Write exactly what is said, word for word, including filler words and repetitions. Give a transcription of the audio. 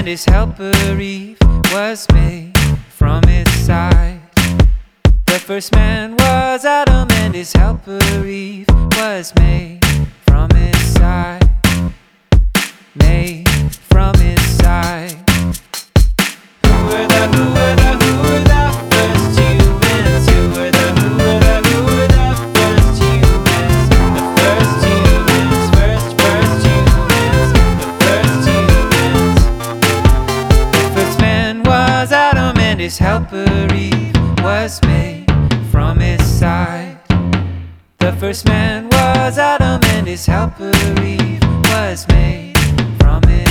his helper Eve was made from his side. The first man was Adam, and his helper Eve was made from his side. Made from his side. Who were the, who were the, who were the first humans? Who were the, who were the, who were the first humans? The first humans, first, first humans, the first humans. The first man was Adam, and his helper Eve was made from his side. The first man was Adam, and his helper Eve was made from his